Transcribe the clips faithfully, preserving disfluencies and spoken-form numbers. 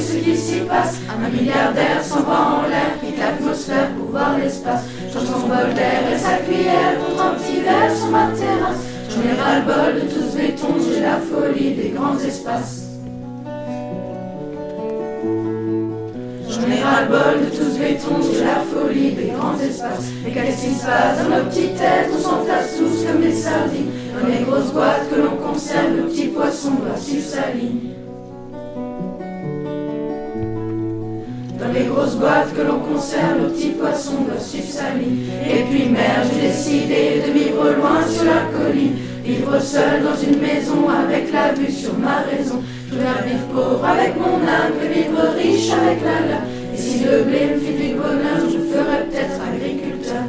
ce qu'il s'y passe. Un milliardaire s'en va en l'air, quitte l'atmosphère pour voir l'espace. Change son bol d'air et sa cuillère contre un petit verre sur ma terrasse. J'en ai ras-le-bol de tout ce béton, j'ai la folie des grands espaces. J'en ai ras-le-bol de tout ce béton, j'ai la folie des grands espaces. Mais qu'est-ce qui se passe dans nos petites têtes? On s'entasse tous comme des sardines. Dans les grosses boîtes que l'on conserve, le petit poisson doit suivre sa ligne. Dans les grosses boîtes que l'on conserve, le petit poisson doit suivre sa ligne. Et puis merde, j'ai décidé de vivre loin sur la colline. Vivre seul dans une maison avec la vue sur ma raison. Je préfère vivre pauvre avec mon âme que vivre riche avec la leur. Et si le blé me fit du bonheur, je ferais peut-être agriculteur.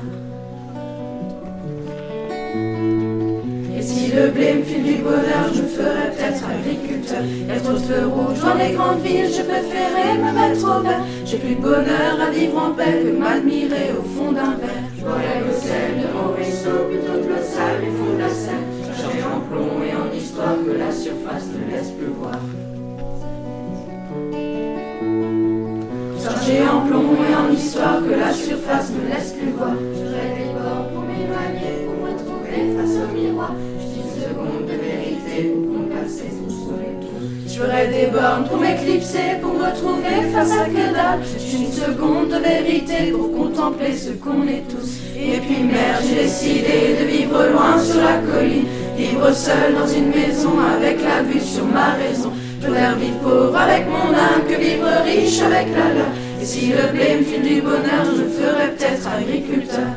Et si le blé me file du bonheur, je ferais peut-être agriculteur. Y'a trop de feux rouges dans les grandes villes, je préférais me mettre au vert. J'ai plus de bonheur à vivre en paix que m'admirer au fond d'un verre. Je boirais le sel de mon ruisseau plutôt que le sable et fond de la Seine. Chargé en plomb et en histoire que la surface ne laisse plus voir. Chargé en plomb et en histoire que la surface ne laisse plus voir. Je rêve des bords pour m'éloigner, pour me trouver face au miroir. Juste une seconde de vérité pour qu'on passe tout sur les tours. Je ferai des bornes pour m'éclipser, pour me trouver face à que dalle. Juste une seconde de vérité pour contempler ce qu'on est tous. Et puis merde, j'ai décidé de vivre loin sur la colline. Vivre seul dans une maison avec la vue sur ma raison. Je préfère vivre pauvre avec mon âme que vivre riche avec la leur. Et si le blé me file du bonheur, je ferais peut-être agriculteur.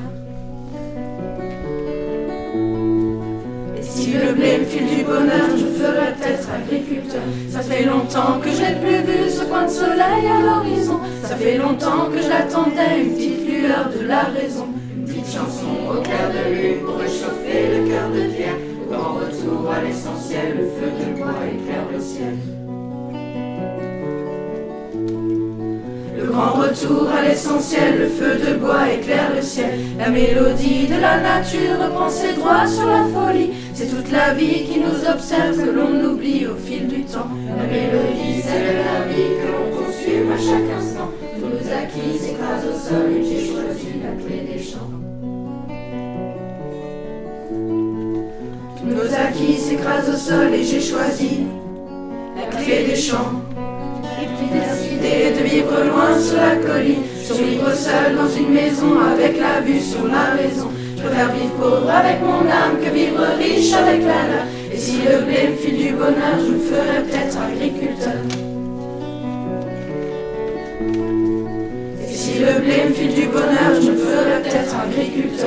Et si le blé me file du bonheur, je ferais peut-être agriculteur. Ça fait longtemps que je n'ai plus vu ce coin de soleil à l'horizon. Ça fait longtemps que je l'attendais, une petite lueur de la raison. Une petite chanson au clair de lune pour réchauffer le cœur de pierre. Le grand retour à l'essentiel, le feu de bois éclaire le ciel. Le grand retour à l'essentiel, le feu de bois éclaire le ciel. La mélodie de la nature reprend ses droits sur la folie. C'est toute la vie qui nous observe, que l'on oublie au fil du temps. La mélodie, c'est de la vie que l'on consume à chaque instant. Tous nos acquis s'écrasent au sol et j'ai choisi la clé des champs. Tous nos acquis s'écrasent au sol et j'ai choisi la clé des champs. J'ai décidé de vivre loin sur la colline, survivre seul dans une maison avec la vue sur ma raison. Je préfère vivre pauvre avec mon âme que vivre riche avec la leur. Et si le blé me file du bonheur, je ferais peut-être agriculteur. Et si le blé me file du bonheur, je ferais peut-être agriculteur.